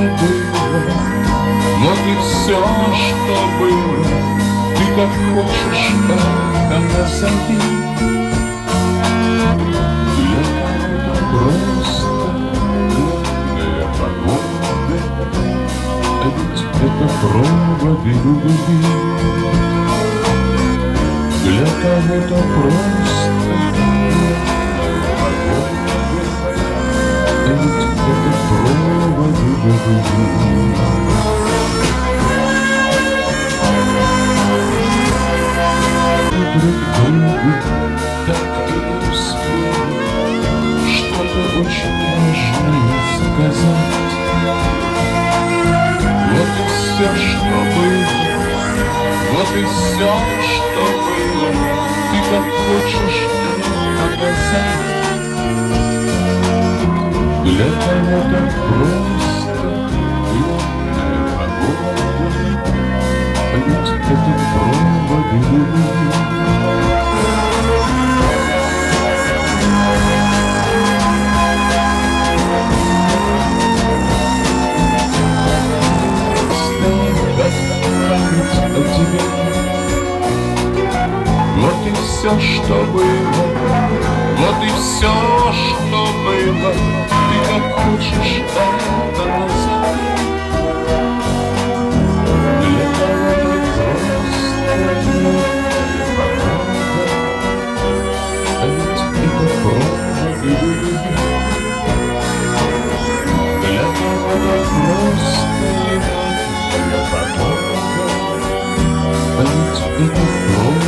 было, вот и все, что было. Ты как хочешь это назови. Для кого-то просто лунная погода, а ведь это проводы любви. Для кого-то просто а ведь это проводы любви. Друг другу так и не успели что-то очень важное сказать. Вот и все, что было, вот и все, что было. Ты как хочешь это показать. Для кого-то просто лунная погода, а ведь это проводы любви. Вот и все, что было, вот и все, что было. Ты как хочешь это назови. Для кого-то просто лунная погода, а ведь это проводы любви. Для кого-то просто лунная погода, а ведь это проводы.